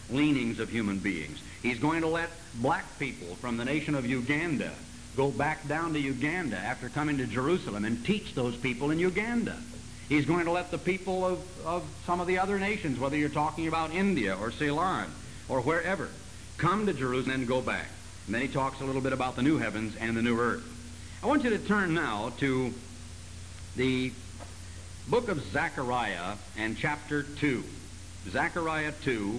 leanings of human beings. He's going to let black people from the nation of Uganda go back down to Uganda after coming to Jerusalem and teach those people in Uganda. He's going to let the people of some of the other nations, whether you're talking about India or Ceylon or wherever, come to Jerusalem and go back. And then he talks a little bit about the new heavens and the new earth. I want you to turn now to the book of Zechariah and chapter 2. Zechariah 2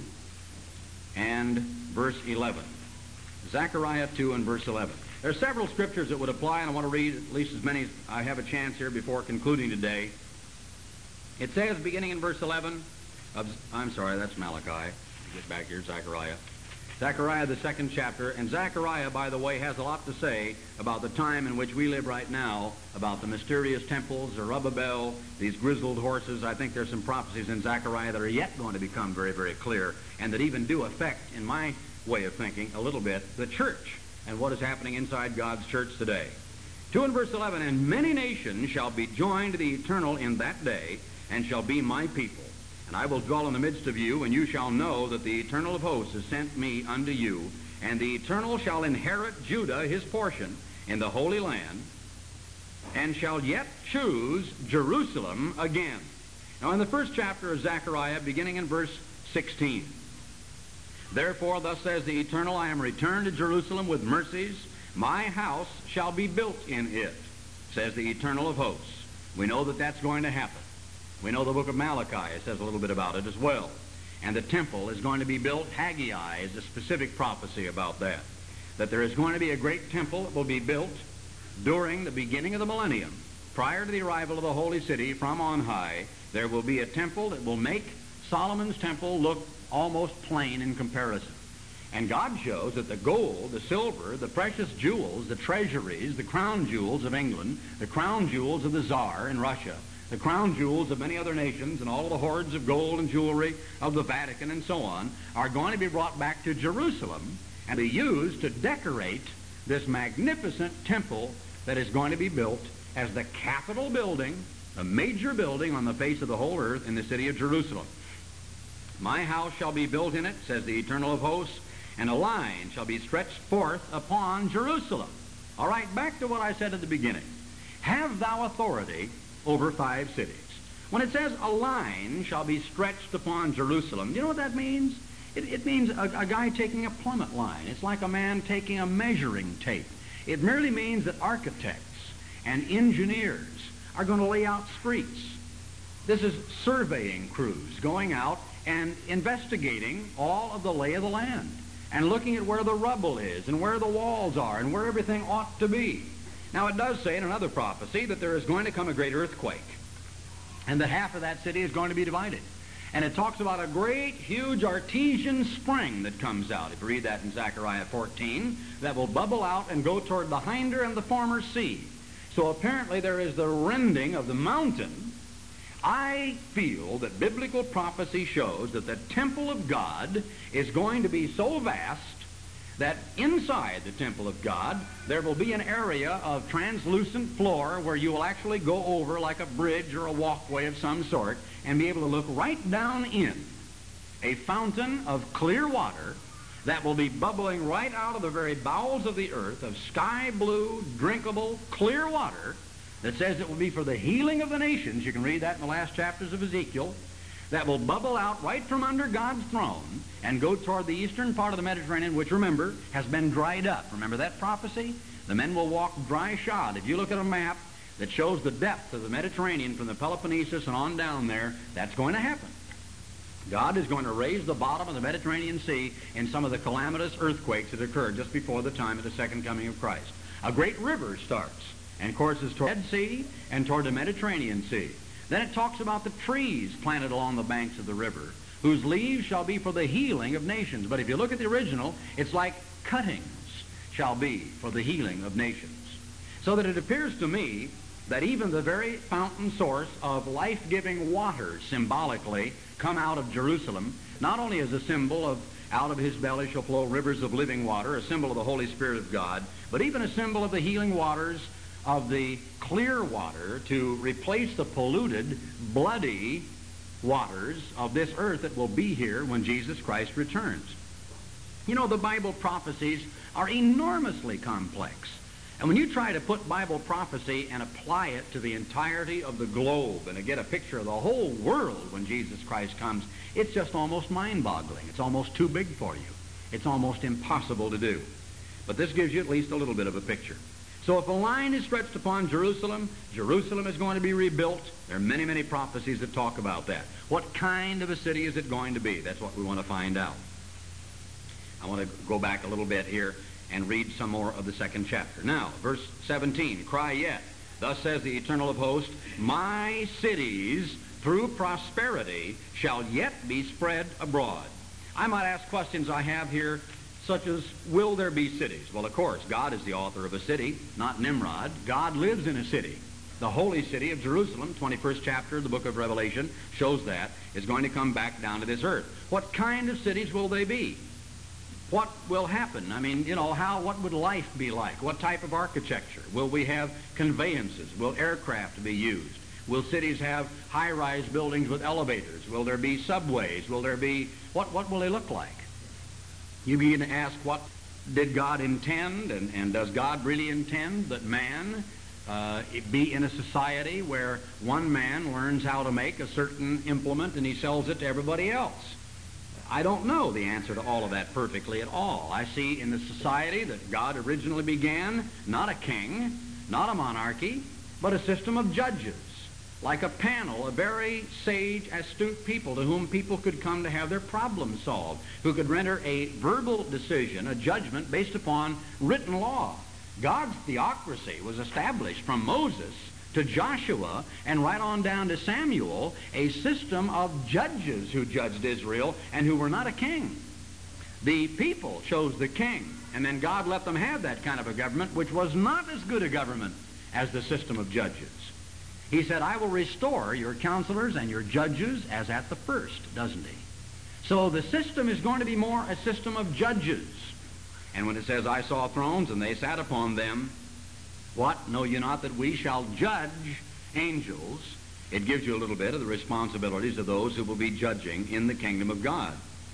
and verse 11. Zechariah 2 and verse 11. There are several scriptures that would apply, and I want to read at least as many as I have a chance here before concluding today. It says, beginning in verse 11, I'm sorry, that's Malachi. Get back here, Zechariah. Zechariah, the 2nd chapter. And Zechariah, by the way, has a lot to say about the time in which we live right now, about the mysterious temples, Zerubbabel, these grizzled horses. I think there's some prophecies in Zechariah that are yet going to become very, very clear, and that even do affect, in my way of thinking, a little bit, the church and what is happening inside God's church today. 2 and verse 11, and many nations shall be joined to the eternal in that day, and shall be my people. And I will dwell in the midst of you, and you shall know that the Eternal of hosts has sent me unto you, and the Eternal shall inherit Judah his portion in the Holy Land, and shall yet choose Jerusalem again. Now in the 1st chapter of Zechariah, beginning in verse 16, therefore thus says the Eternal, I am returned to Jerusalem with mercies, my house shall be built in it, says the Eternal of hosts. We know that that's going to happen. We know the book of Malachi says a little bit about it as well. And the temple is going to be built. Haggai is a specific prophecy about that. That there is going to be a great temple that will be built during the beginning of the millennium. Prior to the arrival of the holy city from on high, there will be a temple that will make Solomon's temple look almost plain in comparison. And God shows that the gold, the silver, the precious jewels, the treasuries, the crown jewels of England, the crown jewels of the Tsar in Russia, the crown jewels of many other nations, and all of the hoards of gold and jewelry of the Vatican and so on, are going to be brought back to Jerusalem and be used to decorate this magnificent temple that is going to be built as the capital building, the major building on the face of the whole earth in the city of Jerusalem. My house shall be built in it, says the Eternal of hosts, and a line shall be stretched forth upon Jerusalem. All right, back to what I said at the beginning. Have thou authority over 5 cities. When it says a line shall be stretched upon Jerusalem, do you know what that means? It means a guy taking a plummet line. It's like a man taking a measuring tape. It merely means that architects and engineers are going to lay out streets. This is surveying crews going out and investigating all of the lay of the land and looking at where the rubble is and where the walls are and where everything ought to be. Now, it does say in another prophecy that there is going to come a great earthquake, and that half of that city is going to be divided. And it talks about a great, huge artesian spring that comes out, if you read that in Zechariah 14, that will bubble out and go toward the hinder and the former sea. So apparently there is the rending of the mountain. I feel that biblical prophecy shows that the temple of God is going to be so vast that inside the temple of God there will be an area of translucent floor where you will actually go over like a bridge or a walkway of some sort and be able to look right down in a fountain of clear water that will be bubbling right out of the very bowels of the earth, of sky blue, drinkable, clear water that says it will be for the healing of the nations. You can read that in the last chapters of Ezekiel. That will bubble out right from under God's throne and go toward the eastern part of the Mediterranean, which, remember, has been dried up. Remember that prophecy? The men will walk dry-shod. If you look at a map that shows the depth of the Mediterranean from the Peloponnesus and on down there, that's going to happen. God is going to raise the bottom of the Mediterranean Sea in some of the calamitous earthquakes that occurred just before the time of the second coming of Christ. A great river starts and courses toward the Red Sea and toward the Mediterranean Sea. Then it talks about the trees planted along the banks of the river, whose leaves shall be for the healing of nations. But if you look at the original, it's like cuttings shall be for the healing of nations. So that it appears to me that even the very fountain source of life-giving water symbolically come out of Jerusalem, not only as a symbol of out of his belly shall flow rivers of living water, a symbol of the Holy Spirit of God, but even a symbol of the healing waters of the clear water to replace the polluted, bloody waters of this earth that will be here when Jesus Christ returns. You know, the Bible prophecies are enormously complex. And when you try to put Bible prophecy and apply it to the entirety of the globe and to get a picture of the whole world when Jesus Christ comes, it's just almost mind-boggling. It's almost too big for you. It's almost impossible to do. But this gives you at least a little bit of a picture. So if a line is stretched upon Jerusalem, Jerusalem is going to be rebuilt. There are many, many prophecies that talk about that. What kind of a city is it going to be? That's what we want to find out. I want to go back a little bit here and read some more of the second chapter. Now, verse 17, cry yet. Thus says the Eternal of hosts, my cities through prosperity shall yet be spread abroad. I might ask questions I have here, such as, will there be cities? Well, of course, God is the author of a city, not Nimrod. God lives in a city. The holy city of Jerusalem, 21st chapter of the book of Revelation, shows that, is going to come back down to this earth. What kind of cities will they be? What will happen? I mean, you know, what would life be like? What type of architecture? Will we have conveyances? Will aircraft be used? Will cities have high-rise buildings with elevators? Will there be subways? Will there be, what will they look like? You begin to ask, what did God intend? And does God really intend that man be in a society where one man learns how to make a certain implement and he sells it to everybody else? I don't know the answer to all of that perfectly at all. I see in the society that God originally began not a king, not a monarchy, but a system of judges, like a panel, a very sage, astute people to whom people could come to have their problems solved, who could render a verbal decision, a judgment based upon written law. God's theocracy was established from Moses to Joshua and right on down to Samuel, a system of judges who judged Israel and who were not a king. The people chose the king, and then God let them have that kind of a government, which was not as good a government as the system of judges. He said, I will restore your counselors and your judges as at the first, doesn't he? So the system is going to be more a system of judges. And when it says, I saw thrones and they sat upon them, what? Know you not that we shall judge angels? It gives you a little bit of the responsibilities of those who will be judging in the kingdom of God.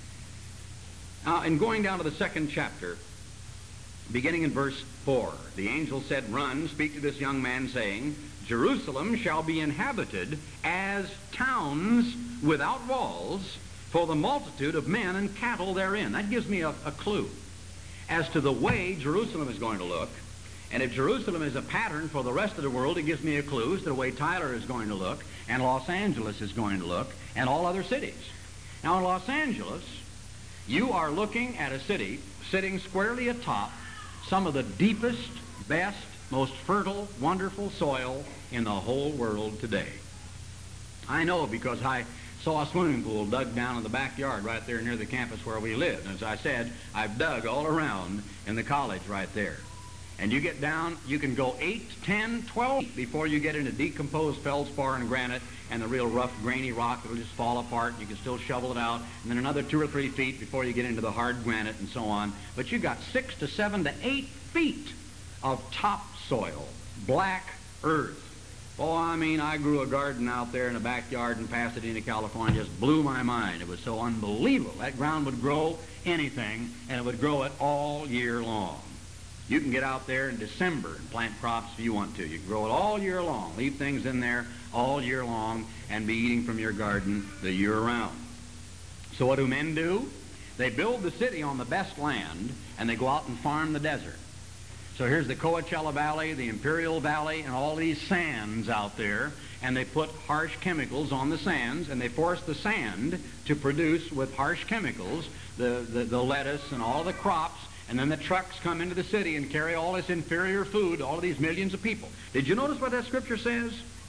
Now, in going down to the second chapter, beginning in verse 4, the angel said, run, speak to this young man, saying, Jerusalem shall be inhabited as towns without walls for the multitude of men and cattle therein. That gives me a clue as to the way Jerusalem is going to look. And if Jerusalem is a pattern for the rest of the world, it gives me a clue as to the way Tyler is going to look, and Los Angeles is going to look, and all other cities. Now, in Los Angeles, you are looking at a city sitting squarely atop some of the deepest, best, most fertile, wonderful soil in the whole world today. I know because I saw a swimming pool dug down in the backyard right there near the campus where we live. And as I said, I've dug all around in the college right there. And you get down, you can go 8, 10, 12 feet before you get into decomposed feldspar and granite and the real rough, grainy rock that will just fall apart. You can still shovel it out. And then another 2 or 3 feet before you get into the hard granite and so on. But you got 6 to 7 to 8 feet of topsoil, black earth. Oh, I mean, I grew a garden out there in a backyard in Pasadena, California. Just blew my mind. It was so unbelievable. That ground would grow anything, and it would grow it all year long. You can get out there in December and plant crops if you want to. You can grow it all year long. Leave things in there all year long and be eating from your garden the year round. So what do men do? They build the city on the best land, and they go out and farm the desert. So here's the Coachella Valley, the Imperial Valley, and all these sands out there, and they put harsh chemicals on the sands, and they force the sand to produce with harsh chemicals the lettuce and all the crops. And then the trucks come into the city and carry all this inferior food to all of these millions of people. Did you notice what that scripture says?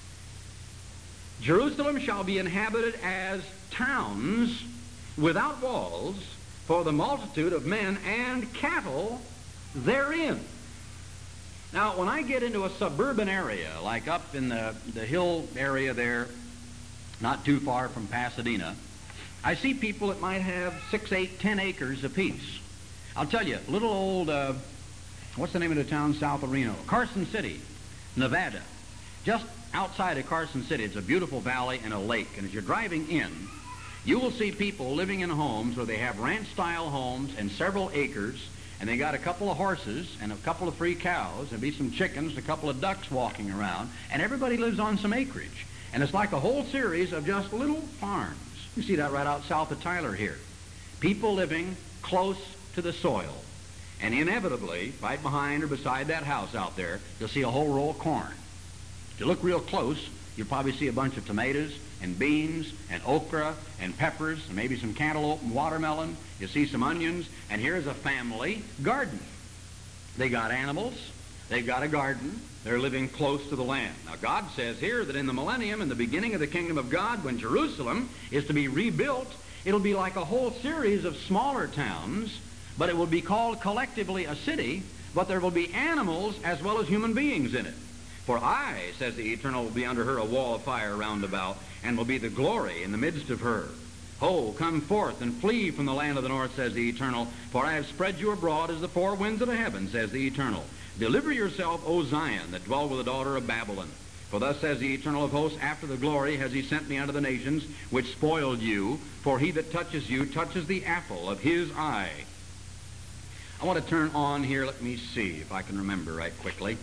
Jerusalem shall be inhabited as towns without walls for the multitude of men and cattle therein. Now, when I get into a suburban area, like up in the hill area there, not too far from Pasadena, I see people that might have 6, 8, 10 acres apiece. I'll tell you, little old, what's the name of the town south of Reno? Carson City, Nevada. Just outside of Carson City. It's a beautiful valley and a lake. And as you're driving in, you will see people living in homes where they have ranch-style homes and several acres, and they got a couple of horses and a couple of free cows, there'll be some chickens, and a couple of ducks walking around, and everybody lives on some acreage. And it's like a whole series of just little farms. You see that right out south of Tyler here. People living close to the soil. And inevitably, right behind or beside that house out there, you'll see a whole row of corn. If you look real close, you'll probably see a bunch of tomatoes and beans and okra and peppers and maybe some cantaloupe and watermelon. You'll see some onions. And here's a family garden. They got animals. They've got a garden. They're living close to the land. Now, God says here that in the millennium, in the beginning of the kingdom of God, when Jerusalem is to be rebuilt, it'll be like a whole series of smaller towns, but it will be called collectively a city, but there will be animals as well as human beings in it. For I, says the Eternal, will be under her a wall of fire round about, and will be the glory in the midst of her. Ho, come forth and flee from the land of the north, says the Eternal, for I have spread you abroad as the four winds of the heaven, says the Eternal. Deliver yourself, O Zion, that dwell with the daughter of Babylon. For thus says the Eternal of hosts, after the glory has he sent me unto the nations, which spoiled you, for he that touches you touches the apple of his eye. I want to turn on here, let me see if I can remember right quickly.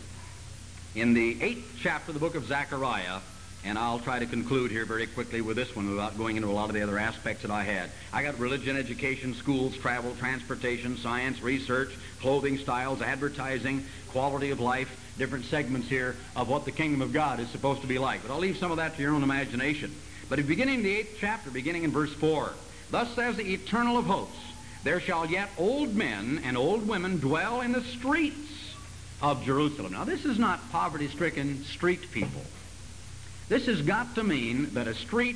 In the 8th chapter of the book of Zechariah, and I'll try to conclude here very quickly with this one without going into a lot of the other aspects that I had. I got religion, education, schools, travel, transportation, science, research, clothing styles, advertising, quality of life, different segments here of what the kingdom of God is supposed to be like. But I'll leave some of that to your own imagination. But beginning in the 8th chapter, beginning in verse 4, thus says the Eternal of hosts, there shall yet old men and old women dwell in the streets of Jerusalem. Now, this is not poverty-stricken street people. This has got to mean that a street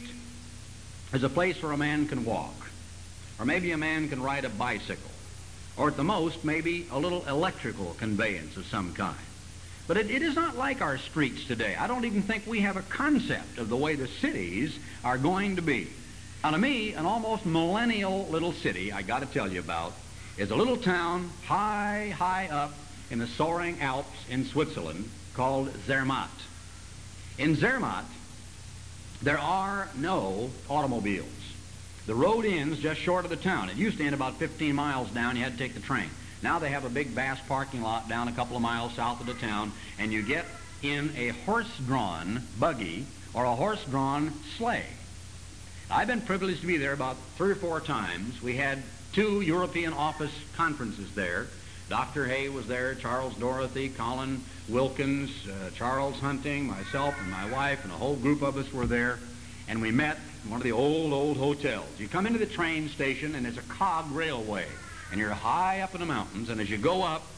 is a place where a man can walk, or maybe a man can ride a bicycle, or at the most, maybe a little electrical conveyance of some kind. But it is not like our streets today. I don't even think we have a concept of the way the cities are going to be. Now, to me, an almost millennial little city, I got to tell you about, is a little town high, high up in the soaring Alps in Switzerland called Zermatt. In Zermatt, there are no automobiles. The road ends just short of the town. It used to end about 15 miles down. You had to take the train. Now they have a big, vast parking lot down a couple of miles south of the town, and you get in a horse-drawn buggy or a horse-drawn sleigh. I've been privileged to be there about 3 or 4 times. We had 2 European office conferences there. Dr. Hay was there, Charles Dorothy, Colin Wilkins, Charles Hunting, myself and my wife, and a whole group of us were there. And we met in one of the old hotels. You come into the train station, and it's a cog railway. And you're high up in the mountains, and as you go up,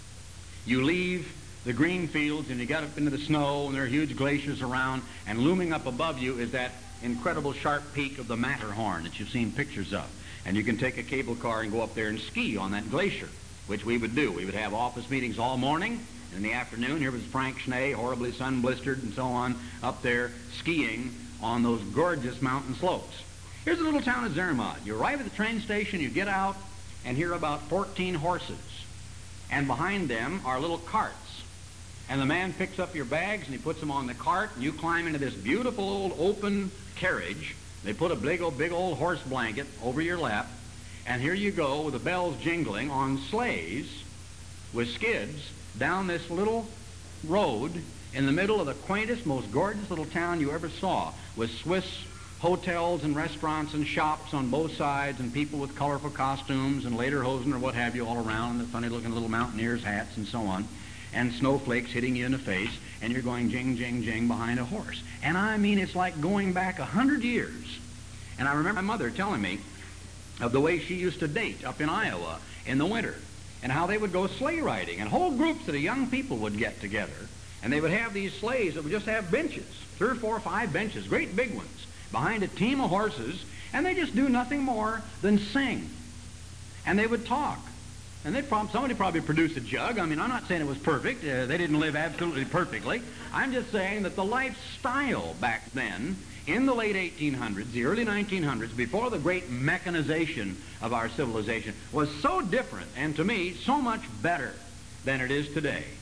you leave the green fields, and you get up into the snow, and there are huge glaciers around, and looming up above you is that incredible sharp peak of the Matterhorn that you've seen pictures of. And you can take a cable car and go up there and ski on that glacier, which we would do. We would have office meetings all morning, and in the afternoon, here was Frank Schnee, horribly sun-blistered and so on, up there skiing on those gorgeous mountain slopes. Here's a little town of Zermatt. You arrive at the train station, you get out, and here are about 14 horses. And behind them are little carts. And the man picks up your bags, and he puts them on the cart, and you climb into this beautiful old open carriage. They put a big old horse blanket over your lap, and here you go with the bells jingling on sleighs with skids down this little road in the middle of the quaintest, most gorgeous little town you ever saw, with Swiss hotels and restaurants and shops on both sides, and people with colorful costumes and lederhosen or what have you all around, and the funny-looking little mountaineers' hats and so on, and snowflakes hitting you in the face, and you're going jing, jing, jing behind a horse. And I mean, it's like going back 100 years. And I remember my mother telling me of the way she used to date up in Iowa in the winter, and how they would go sleigh riding, and whole groups of the young people would get together, and they would have these sleighs that would just have benches, 3 or 4 or 5 benches, great big ones, behind a team of horses, and they just do nothing more than sing. And they would talk. And somebody probably produced a jug. I mean, I'm not saying it was perfect. They didn't live absolutely perfectly. I'm just saying that the lifestyle back then, in the late 1800s, the early 1900s, before the great mechanization of our civilization, was so different, and to me, so much better than it is today.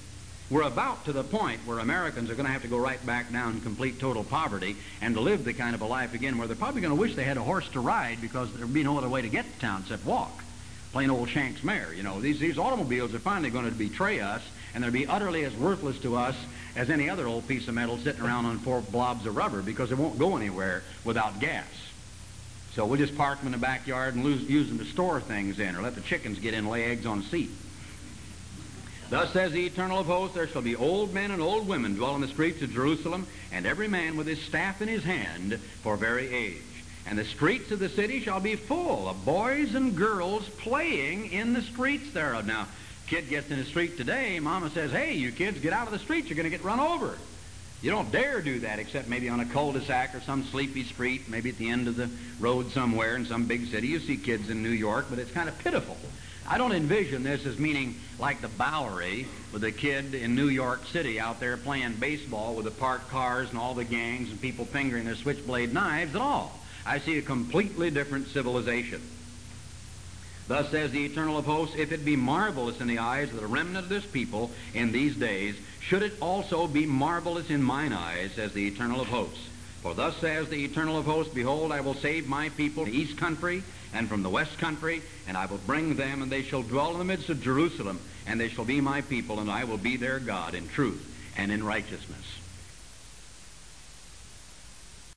We're about to the point where Americans are going to have to go right back down in complete total poverty and to live the kind of a life again where they're probably going to wish they had a horse to ride because there'd be no other way to get to town except walk. Plain old Shanks mare. You know, these automobiles are finally going to betray us, and they'll be utterly as worthless to us as any other old piece of metal sitting around on 4 blobs of rubber because it won't go anywhere without gas. So we'll just park them in the backyard and use them to store things in, or let the chickens get in and lay eggs on a seat. Thus says the Eternal of hosts, there shall be old men and old women dwell in the streets of Jerusalem, and every man with his staff in his hand for very age. And the streets of the city shall be full of boys and girls playing in the streets thereof. Now, kid gets in the street today, Mama says, hey, you kids, get out of the streets, you're going to get run over. You don't dare do that except maybe on a cul-de-sac or some sleepy street, maybe at the end of the road somewhere in some big city. You see kids in New York, but it's kind of pitiful. I don't envision this as meaning like the Bowery with a kid in New York City out there playing baseball with the parked cars and all the gangs and people fingering their switchblade knives at all. I see a completely different civilization. Thus says the Eternal of hosts, if it be marvelous in the eyes of the remnant of this people in these days, should it also be marvelous in mine eyes, says the Eternal of hosts. For thus says the Eternal of hosts, behold, I will save my people from the east country and from the west country, and I will bring them, and they shall dwell in the midst of Jerusalem, and they shall be my people, and I will be their God in truth and in righteousness.